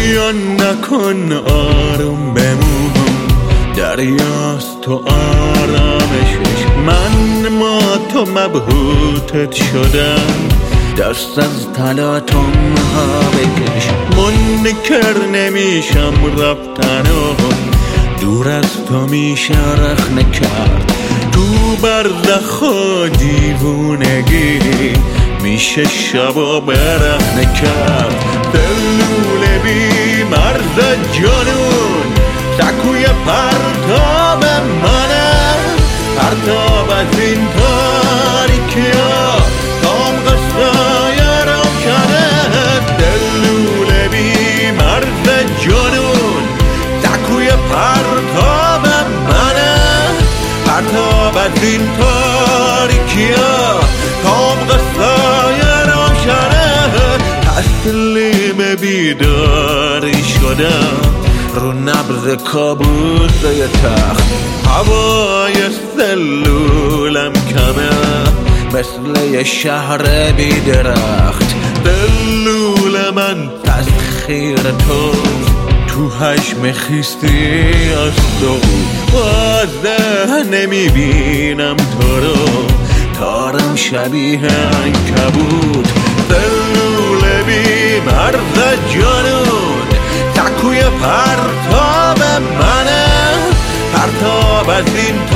بیا نکن آروم بمون، دریاست تو آرامشش، من ما تو مبهوتت شدم، دست از طلاتم ها بکش. منکر نمیشم رفتنو، دور از تو میشه رخنه کرد، تو برزخ و دیوونگی میشه شب و برهنه کرد. دلوله بی مرز جنون سکوی پرتاب منه، پرتاب از این تاریکیا تام قصای روشنه. دلوله بی مرز جنون سکوی پرتاب منه، پرتاب از این تاریکیا تام قصای روشنه. تسلیم بیداری شدم رو نبض کابوس یه تخت، هوای سلولم کمه مثل یه شهر بی درخت. دلول من تسخیر تو حجم خیستی از تو، واضح نمیبینم تو رو، تارم شبیه عنکبوت. دلول بی مرز جنون سکوی پرتاب منه، پرتاب از این